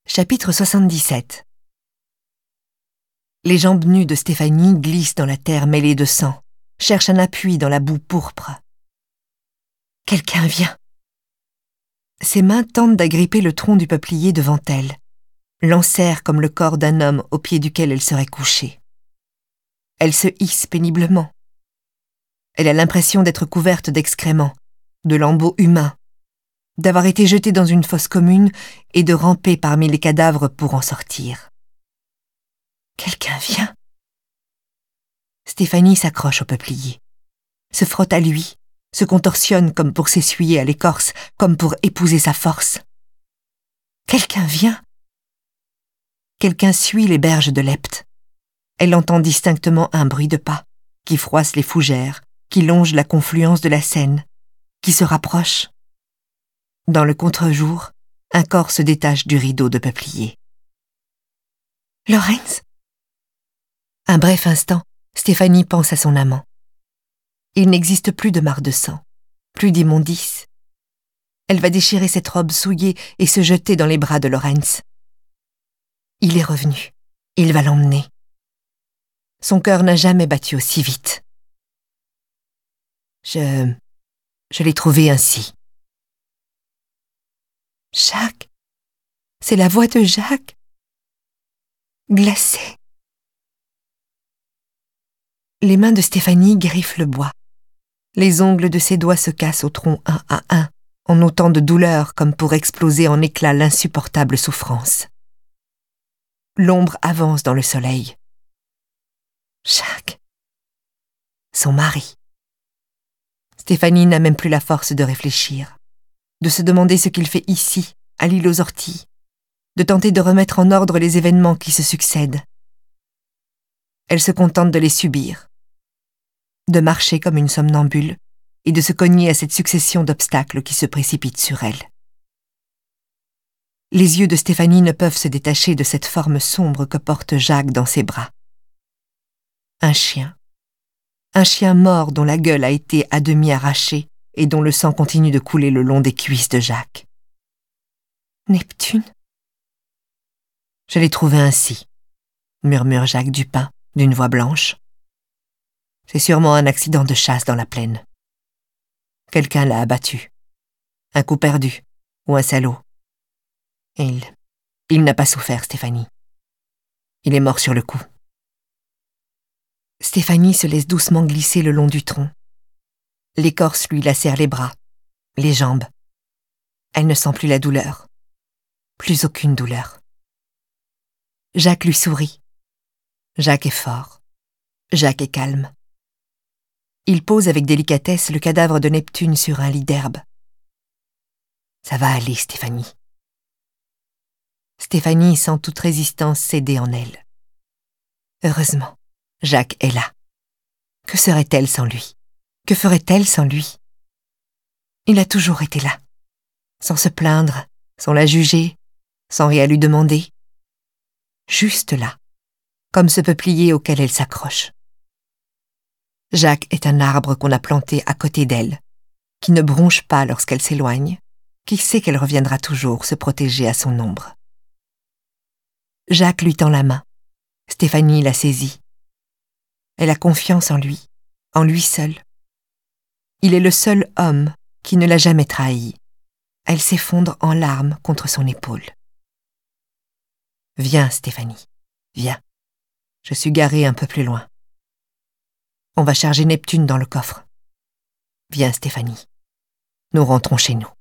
Chapitre 77. Les jambes nues de Stéphanie glissent dans la terre mêlée de sang, cherchent un appui dans la boue pourpre. Quelqu'un vient. Ses mains tentent d'agripper le tronc du peuplier devant elle, l'enserrent comme le corps d'un homme au pied duquel elle serait couchée. Elle se hisse péniblement. Elle a l'impression d'être couverte d'excréments, de lambeaux humains, d'avoir été jetée dans une fosse commune et de ramper parmi les cadavres pour en sortir. Quelqu'un vient. Stéphanie s'accroche au peuplier, se frotte à lui, se contorsionne comme pour s'essuyer à l'écorce, comme pour épouser sa force. Quelqu'un vient. Quelqu'un suit les berges de l'Epte. Elle entend distinctement un bruit de pas, qui froisse les fougères, qui longe la confluence de la Seine, qui se rapproche. Dans le contre-jour, un corps se détache du rideau de peuplier. Lorenz ? Un bref instant, Stéphanie pense à son amant. Il n'existe plus de mare de sang, plus d'immondices. Elle va déchirer cette robe souillée et se jeter dans les bras de Lorenz. Il est revenu. Il va l'emmener. Son cœur n'a jamais battu aussi vite. Je l'ai trouvé ainsi. Jacques ? C'est la voix de Jacques ? Glacée. Les mains de Stéphanie griffent le bois. Les ongles de ses doigts se cassent au tronc un à un, en autant de douleurs comme pour exploser en éclats l'insupportable souffrance. L'ombre avance dans le soleil. Jacques. Son mari. Stéphanie n'a même plus la force de réfléchir, de se demander ce qu'il fait ici, à l'île aux Orties, de tenter de remettre en ordre les événements qui se succèdent. Elle se contente de les subir, de marcher comme une somnambule et de se cogner à cette succession d'obstacles qui se précipitent sur elle. Les yeux de Stéphanie ne peuvent se détacher de cette forme sombre que porte Jacques dans ses bras. Un chien mort dont la gueule a été à demi arrachée et dont le sang continue de couler le long des cuisses de Jacques. Neptune ? Je l'ai trouvé ainsi, murmure Jacques Dupin d'une voix blanche. C'est sûrement un accident de chasse dans la plaine. Quelqu'un l'a abattu. Un coup perdu, ou un salaud. Et il n'a pas souffert, Stéphanie. Il est mort sur le coup. Stéphanie se laisse doucement glisser le long du tronc. L'écorce lui lacère les bras, les jambes. Elle ne sent plus la douleur. Plus aucune douleur. Jacques lui sourit. Jacques est fort. Jacques est calme. Il pose avec délicatesse le cadavre de Neptune sur un lit d'herbe. Ça va aller, Stéphanie. Stéphanie sent toute résistance céder en elle. Heureusement, Jacques est là. Que serait-elle sans lui ? Que ferait-elle sans lui ? Il a toujours été là, sans se plaindre, sans la juger, sans rien lui demander. Juste là, comme ce peuplier auquel elle s'accroche. Jacques est un arbre qu'on a planté à côté d'elle, qui ne bronche pas lorsqu'elle s'éloigne, qui sait qu'elle reviendra toujours se protéger à son ombre. Jacques lui tend la main. Stéphanie la saisit. Elle a confiance en lui seul. Il est le seul homme qui ne l'a jamais trahie. Elle s'effondre en larmes contre son épaule. Viens, Stéphanie, viens. Je suis garée un peu plus loin. On va charger Neptune dans le coffre. Viens, Stéphanie. Nous rentrons chez nous.